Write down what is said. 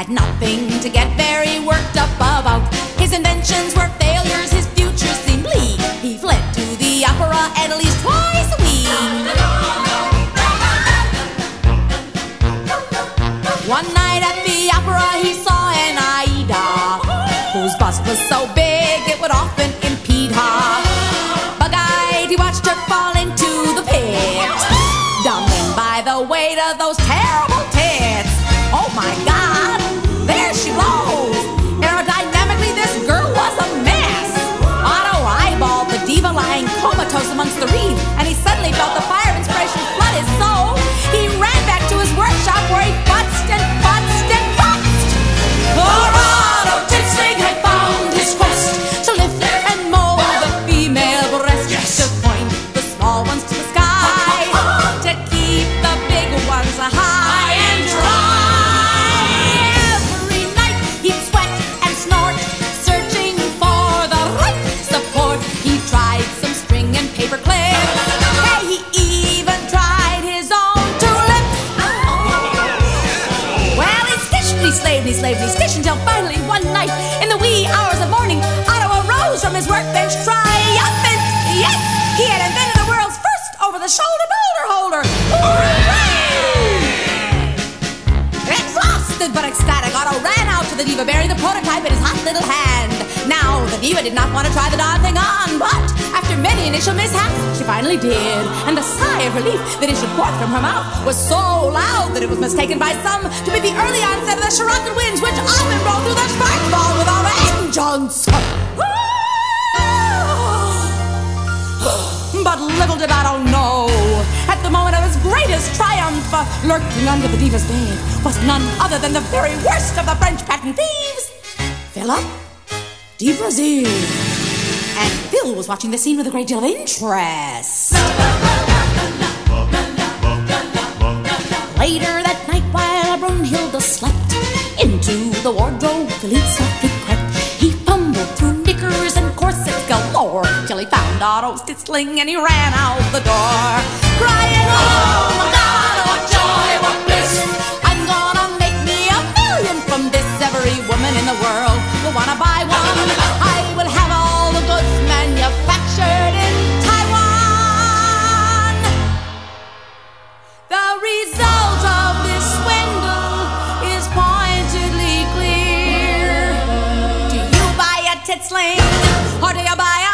had nothing to get very worked up about. His inventions were failures, his future seemed bleak. He fled to the opera at least twice a week. One night at the opera he saw an Aida, whose bust was so big it would often impede her. Bug-eyed, he watched her fall into the pit, dumbing by the weight of those terrible tits. Oh my God, there she blows. Aerodynamically, this girl was a mess. Otto eyeballed the diva lying comatose amongst the reeds, and he suddenly felt the fire of inspiration flood his soul. He ran back to his workshop where he futzed and futzed and futzed. For Otto Titsling had found his quest to lift and mold the female breast, to point the small ones to the sky, to keep the big ones high and dry. Every night he'd sweat and snort, searching for the right support. He tried some string and paper clips. Hey, he even tried his own tulips. Well, he stished, he slaved, he slaved, he stished, until finally one night in the wee hours of morning, Otto arose from his workbench triumphant. Yes, he had invented the world's first over-the-shoulder boulder holder. Hooray! Exhausted but ecstatic, Otto ran out to the diva, bearing the prototype in his hot little hand. Now, the diva did not want to try the darn thing on, but after many initial mishaps, she finally did. And the sigh of relief that issued forth from her mouth was so loud that it was mistaken by some to be the early onset of the Shirakan winds, which often rolled through the Schwarzwald with a vengeance. But little did Otto know, at the moment of his greatest triumph, lurking under the diva's bed was none other than the very worst of the French patent thieves, Philip de Brazil. And Phil was watching the scene with a great deal of interest. Later that night, while Brunhilde slept, into the wardrobe Philippe softly crept. He fumbled through knickers and corsets galore, till he found Otto's Titsling and he ran out the door, crying, oh my God, what joy, what bliss. I'm gonna make me $1 million from this. Every woman in the world will wanna buy one. I will have all the goods manufactured in Taiwan. The result of this swindle is pointedly clear. Do you buy a Titsling or do you buy a